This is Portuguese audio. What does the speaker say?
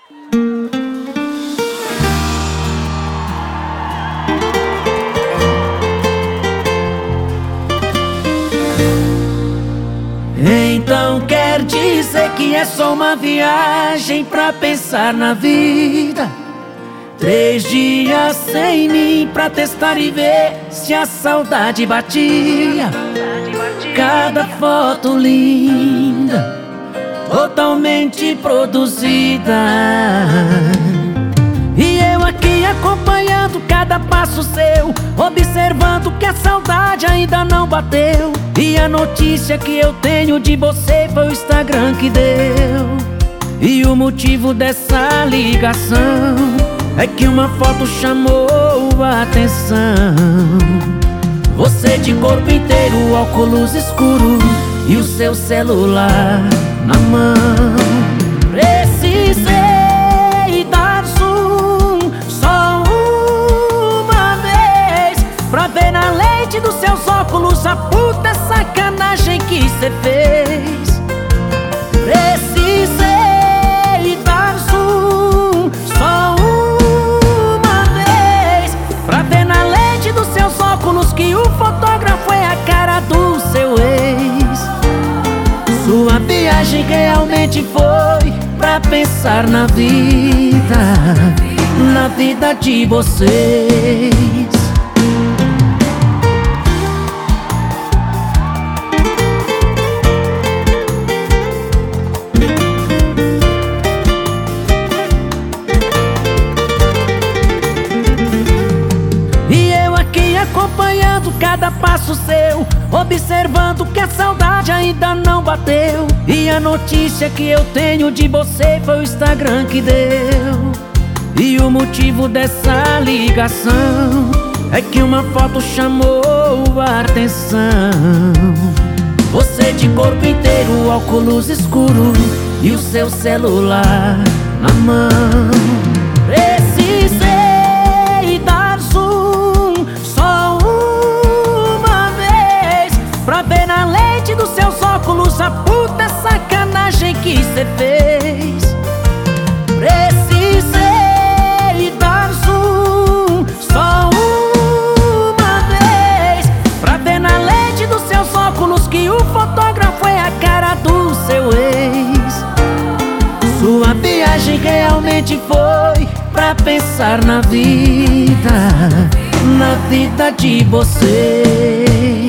Então quer dizer que é só uma viagem pra pensar na vida? 3 dias sem mim pra testar e ver se a saudade batia. Cada foto linda, totalmente produzida, e eu aqui acompanhando cada passo seu, observando que a saudade ainda não bateu. E a notícia que eu tenho de você foi o Instagram que deu. E o motivo dessa ligação é que uma foto chamou a atenção. Você de corpo inteiro, óculos escuros e o seu celular na mão. Precisei dar zoom só uma vez pra ver na lente dos seus óculos a puta sacanagem que cê fez. Precisei dar zoom só uma vez pra ver na lente dos seus óculos que o fotógrafo é a cara do seu ex. Sua viagem realmente foi pra pensar na vida de vocês. Acompanhando cada passo seu, observando que a saudade ainda não bateu. E a notícia que eu tenho de você foi o Instagram que deu. E o motivo dessa ligação é que uma foto chamou a atenção. Você de corpo inteiro, óculos escuros e o seu celular na mão. Precisei dar zoom só uma vez pra ver na lente dos seus óculos a puta sacanagem que cê fez. Precisei dar zoom só uma vez pra ver na lente dos seus óculos que o fotógrafo é a cara do seu ex. Sua viagem realmente foi pra pensar na vida de vocês.